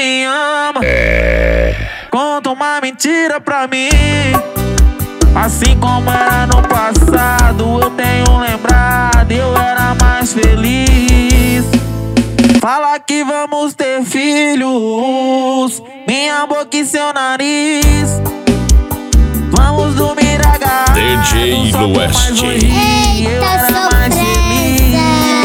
me ama. Conta uma mentira pra mim. Assim como era no passado, eu tenho lembrado, eu era mais feliz. Fala que vamos ter filhos, minha boca e seu nariz. Vamos dormir agarrados, DJ Lueste. Eu era mais feliz.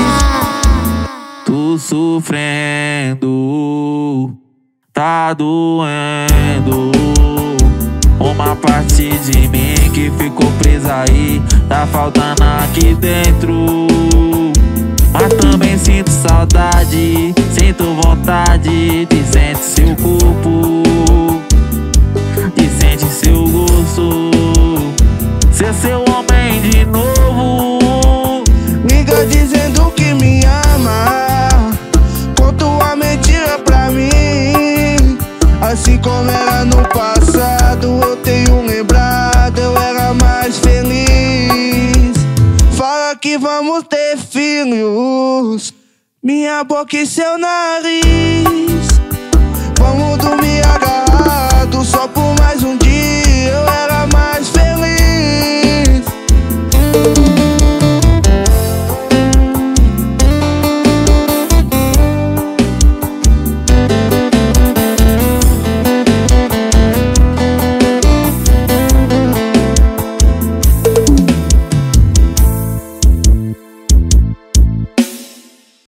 Tô sofrendo, tá doendo. Uma parte de mim que ficou presa aí, tá faltando aqui dentro. Mas também sinto saudade, sinto vontade de sentir seu corpo, de sentir seu gosto, ser seu homem de novo. Liga dizendo que me ama, conta uma mentira pra mim. Assim como era no passado, eu tenho lembrado, eu era mais feliz. Fala que vamos ter filhos, minha boca e seu nariz.